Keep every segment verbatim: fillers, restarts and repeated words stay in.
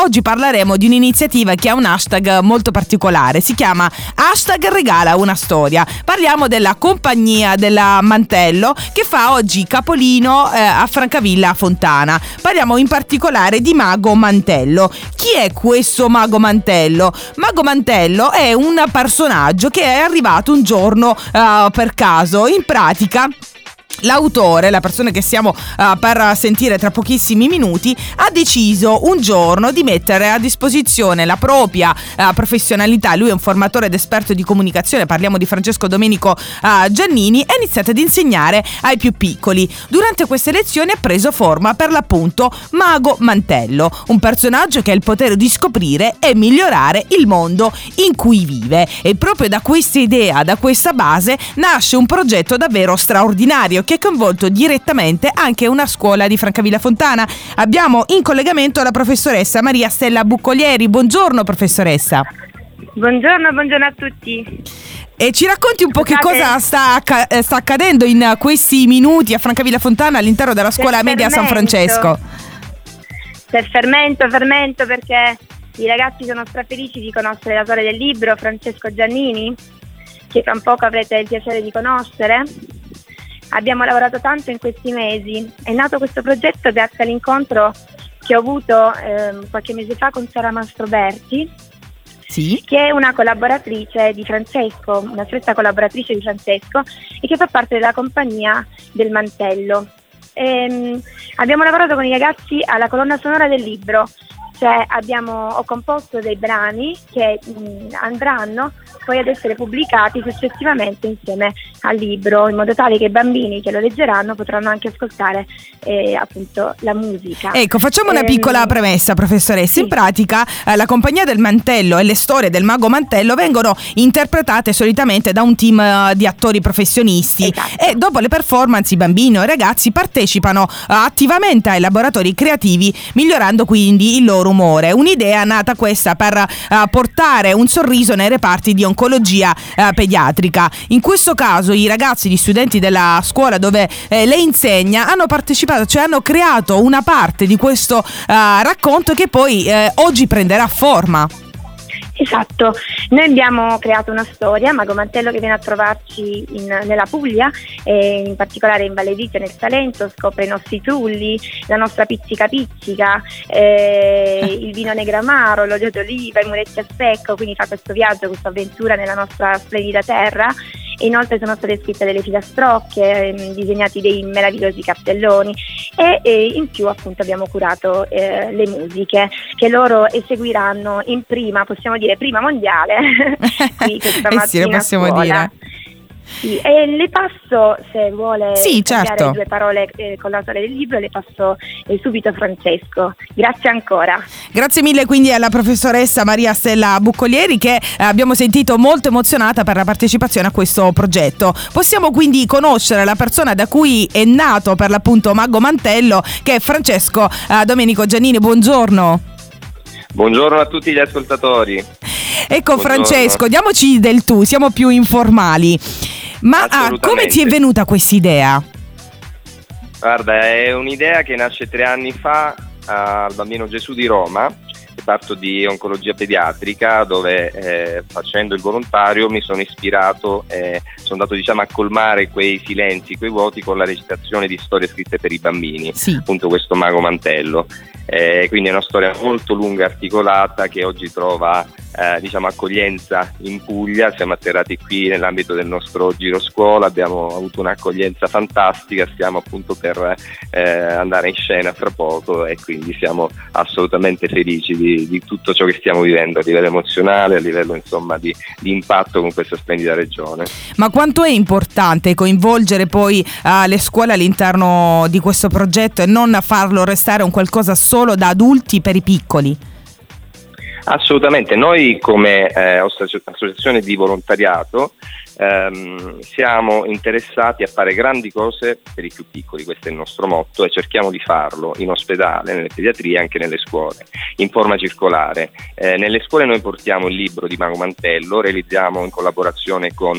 oggi parleremo di un'iniziativa che ha un hashtag molto particolare, si chiama hashtag regala una storia. Parliamo della compagnia della Mantello che fa oggi capolino eh, a Francavilla Fontana. Parliamo in particolare di Mago Mantello. Chi è questo Mago Mantello? Mago Mantello è un personaggio che è arrivato un giorno uh, per caso. In pratica l'autore, la persona che stiamo uh, per sentire tra pochissimi minuti, ha deciso un giorno di mettere a disposizione la propria uh, professionalità. Lui è un formatore ed esperto di comunicazione, parliamo di Francesco Domenico uh, Giannini, e ha iniziato ad insegnare ai più piccoli. Durante queste lezioni ha preso forma per l'appunto Mago Mantello, un personaggio che ha il potere di scoprire e migliorare il mondo in cui vive. E proprio da questa idea, da questa base, nasce un progetto davvero straordinario che ha coinvolto direttamente anche una scuola di Francavilla Fontana. Abbiamo in collegamento la professoressa Maria Stella Buccolieri. Buongiorno professoressa. Buongiorno, buongiorno a tutti. E ci racconti un po' che cosa sta, sta accadendo in questi minuti a Francavilla Fontana all'interno della scuola C'è media fermento. San Francesco? C'è fermento, fermento perché i ragazzi sono strafelici di conoscere l'autore del libro, Francesco Giannini, che tra un poco avrete il piacere di conoscere. Abbiamo lavorato tanto in questi mesi. È nato questo progetto grazie all'incontro che ho avuto eh, qualche mese fa con Sara Mastroberti, Sì. che è una collaboratrice di Francesco, una stretta collaboratrice di Francesco, e che fa parte della compagnia del Mantello. Ehm, abbiamo lavorato con i ragazzi alla colonna sonora del libro, cioè abbiamo, ho composto dei brani che mh, andranno poi ad essere pubblicati successivamente insieme al libro, in modo tale che i bambini che lo leggeranno potranno anche ascoltare eh, appunto la musica. Ecco, facciamo una piccola ehm, premessa, professoressa. Sì. In pratica eh, la compagnia del Mantello e le storie del Mago Mantello vengono interpretate solitamente da un team uh, di attori professionisti. Esatto. E dopo le performance i bambini o i ragazzi partecipano uh, attivamente ai laboratori creativi, migliorando quindi il loro umore. Un'idea nata questa per uh, portare un sorriso nei reparti di oncologia uh, pediatrica. In questo caso i ragazzi, gli studenti della scuola dove eh, lei insegna, hanno partecipato, cioè hanno creato una parte di questo uh, racconto che poi eh, oggi prenderà forma. Esatto, noi abbiamo creato una storia, Mago Mantello che viene a trovarci in, nella Puglia, e in particolare in Valle d'Itria, nel Salento, scopre i nostri trulli, la nostra pizzica pizzica, eh, il vino negramaro, l'olio d'oliva, i muretti a secco, quindi fa questo viaggio, questa avventura nella nostra splendida terra. E inoltre sono state scritte delle filastrocche, ehm, disegnati dei meravigliosi cartelloni e, e in più appunto abbiamo curato eh, le musiche che loro eseguiranno in prima, possiamo dire prima mondiale, qui questa eh sì, lo possiamo scuola. dire. Sì, e le passo, se vuole sì, certo. due parole eh, con l'autore del libro, le passo eh, subito a Francesco. Grazie ancora. Grazie mille quindi alla professoressa Maria Stella Buccolieri, che eh, abbiamo sentito molto emozionata per la partecipazione a questo progetto. Possiamo quindi conoscere la persona da cui è nato per l'appunto Mago Mantello, che è Francesco eh, Domenico Giannini. Buongiorno. Buongiorno a tutti gli ascoltatori. Ecco, Buongiorno. Francesco, diamoci del tu, siamo più informali. Ma ah, come ti è venuta questa idea? Guarda, è un'idea che nasce tre anni fa al Bambino Gesù di Roma, reparto di oncologia pediatrica, dove eh, facendo il volontario mi sono ispirato e sono andato diciamo a colmare quei silenzi, quei vuoti con la recitazione di storie scritte per i bambini, sì. Appunto questo Mago Mantello. Eh, quindi è una storia molto lunga, articolata, che oggi trova eh, diciamo accoglienza in Puglia. Siamo atterrati qui nell'ambito del nostro giro scuola, abbiamo avuto un'accoglienza fantastica, stiamo appunto per eh, andare in scena fra poco e quindi siamo assolutamente felici di, di tutto ciò che stiamo vivendo a livello emozionale, a livello insomma di, di impatto con questa splendida regione. Ma quanto è importante coinvolgere poi uh, le scuole all'interno di questo progetto e non farlo restare un qualcosa solo da adulti per i piccoli? Assolutamente, noi come eh, associazione di volontariato ehm, siamo interessati a fare grandi cose per i più piccoli, questo è il nostro motto, e cerchiamo di farlo in ospedale, nelle pediatrie e anche nelle scuole, in forma circolare. Eh, nelle scuole noi portiamo il libro di Mago Mantello, realizziamo in collaborazione con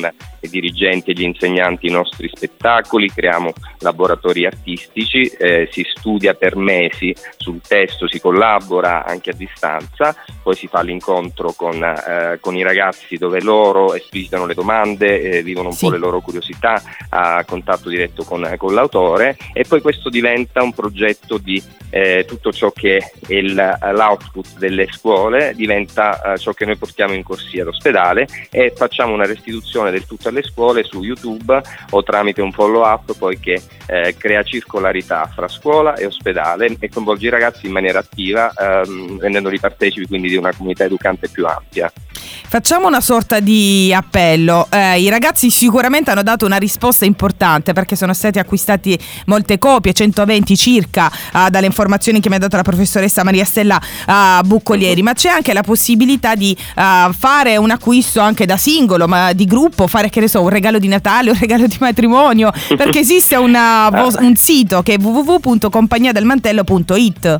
i dirigenti e gli insegnanti i nostri spettacoli, creiamo laboratori artistici, eh, si studia per mesi sul testo, si collabora anche a distanza, poi si fa l'incontro con, eh, con i ragazzi dove loro esplicitano le domande, eh, vivono un sì. po' le loro curiosità a contatto diretto con, con l'autore, e poi questo diventa un progetto di eh, tutto ciò che è il, l'output delle scuole, diventa eh, ciò che noi portiamo in corsia all'ospedale, e facciamo una restituzione del tutto alle scuole su YouTube o tramite un follow up poi che eh, crea circolarità fra scuola e ospedale e coinvolge i ragazzi in maniera attiva, ehm, rendendoli partecipi quindi di una comunità educante più ampia. Facciamo una sorta di appello. Eh, I ragazzi sicuramente hanno dato una risposta importante, perché sono stati acquistati molte copie, centoventi circa, eh, dalle informazioni che mi ha dato la professoressa Maria Stella eh, Buccolieri, ma c'è anche la possibilità di eh, fare un acquisto anche da singolo, ma di gruppo, fare, che ne so, un regalo di Natale, un regalo di matrimonio, perché esiste una, un sito che è w w w punto compagnia del mantello punto i t.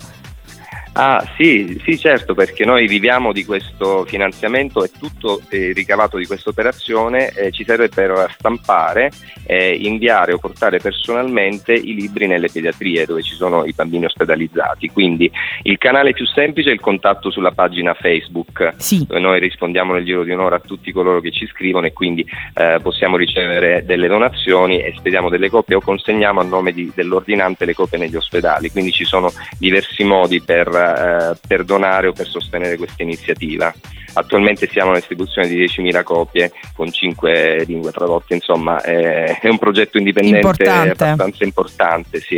Ah sì, sì certo, perché noi viviamo di questo finanziamento e tutto il ricavato di questa operazione eh, ci serve per stampare, eh, inviare o portare personalmente i libri nelle pediatrie dove ci sono i bambini ospedalizzati, quindi il canale più semplice è il contatto sulla pagina Facebook, sì. dove noi rispondiamo nel giro di un'ora a tutti coloro che ci scrivono, e quindi eh, possiamo ricevere delle donazioni e spediamo delle copie o consegniamo a nome di, dell'ordinante le copie negli ospedali, quindi ci sono diversi modi per per donare o per sostenere questa iniziativa. Attualmente siamo alla distribuzione di diecimila copie con cinque lingue tradotte, insomma è, è un progetto indipendente importante. abbastanza importante, sì.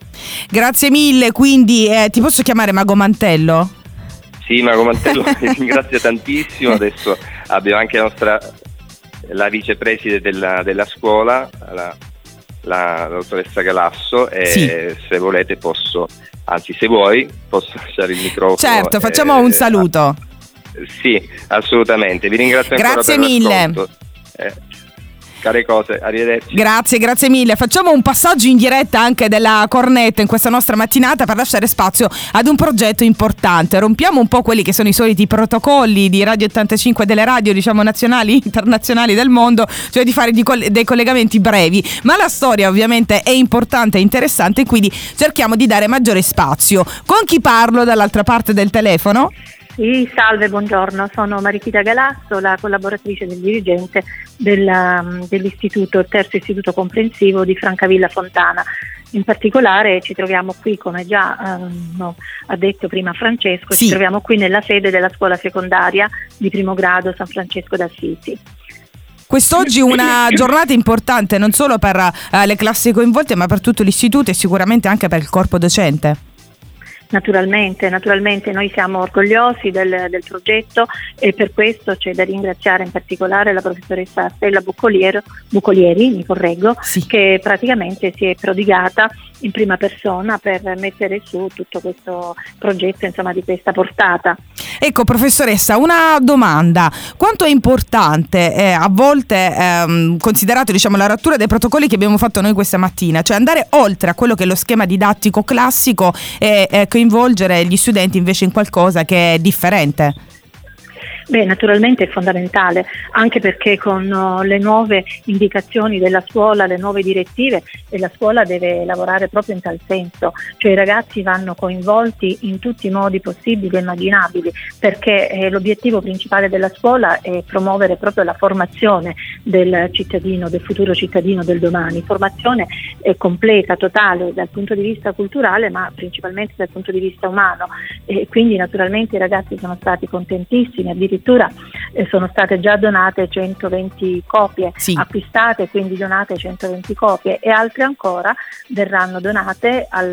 Grazie mille, quindi eh, ti posso chiamare Mago Mantello? Sì, Mago Mantello mi ringrazio tantissimo. Adesso abbiamo anche la nostra la vicepreside della, della scuola, la, la, la dottoressa Galasso, e sì. se volete posso Anzi, se vuoi, posso lasciare il microfono. Certo, facciamo eh, un saluto. Eh, sì, assolutamente. Vi ringrazio ancora grazie per mille. l'ascolto. Eh, care cose, arrivederci. Grazie, grazie mille. Facciamo un passaggio in diretta anche della cornetta in questa nostra mattinata per lasciare spazio ad un progetto importante. Rompiamo un po' quelli che sono i soliti protocolli di Radio ottantacinque, delle radio, diciamo, nazionali, internazionali del mondo, cioè di fare di coll- dei collegamenti brevi, ma la storia ovviamente è importante e interessante, quindi cerchiamo di dare maggiore spazio. Con chi parlo dall'altra parte del telefono? Sì, salve, buongiorno, sono Marichita Galasso, la collaboratrice del dirigente del, dell'istituto, il terzo istituto comprensivo di Francavilla Fontana. In particolare ci troviamo qui, come già eh, no, ha detto prima Francesco, sì. ci troviamo qui nella sede della scuola secondaria di primo grado San Francesco d'Assisi. Quest'oggi una giornata importante non solo per uh, le classi coinvolte, ma per tutto l'istituto e sicuramente anche per il corpo docente. Naturalmente, naturalmente noi siamo orgogliosi del, del progetto, e per questo c'è da ringraziare in particolare la professoressa Stella Buccolieri, mi correggo, sì. che praticamente si è prodigata in prima persona per mettere su tutto questo progetto, insomma, di questa portata. Ecco, professoressa, una domanda: quanto è importante eh, a volte ehm, considerato, diciamo, la rottura dei protocolli che abbiamo fatto noi questa mattina, cioè andare oltre a quello che è lo schema didattico classico e eh, coinvolgere gli studenti invece in qualcosa che è differente? Beh, naturalmente è fondamentale, anche perché con uh, le nuove indicazioni della scuola, le nuove direttive, e la scuola deve lavorare proprio in tal senso, cioè i ragazzi vanno coinvolti in tutti i modi possibili e immaginabili, perché eh, l'obiettivo principale della scuola è promuovere proprio la formazione del cittadino, del futuro cittadino del domani, formazione eh, completa, totale dal punto di vista culturale, ma principalmente dal punto di vista umano, e quindi naturalmente i ragazzi sono stati contentissimi, addirittura eh, sono state già donate centoventi copie, sì. acquistate, quindi donate centoventi copie, e altre ancora verranno donate al,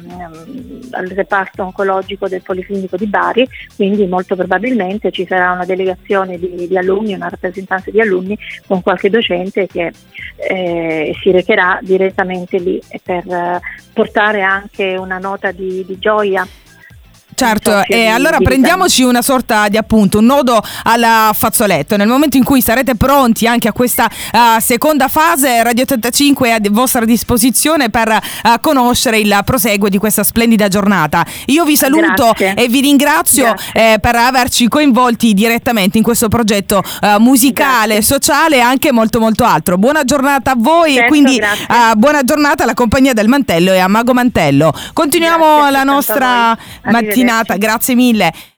um, al reparto oncologico del Policlinico di Bari, quindi molto probabilmente ci sarà una delegazione di, di alunni, una rappresentanza di alunni con qualche docente che eh, si recherà direttamente lì per uh, portare anche una nota di, di gioia. Certo, e allora di prendiamoci una sorta di appunto, un nodo al fazzoletto. Nel momento in cui sarete pronti anche a questa uh, seconda fase, Radio ottantacinque è a vostra disposizione per uh, conoscere il proseguo di questa splendida giornata. Io vi saluto Grazie. e vi ringrazio eh, per averci coinvolti direttamente in questo progetto uh, musicale, Grazie. sociale e anche molto molto altro. Buona giornata a voi. Certo, e quindi grazie. uh, buona giornata alla compagnia del Mantello e a Mago Mantello. Continuiamo Grazie la altrettanto nostra a voi. mattinata. Arrivederci. Grazie mille.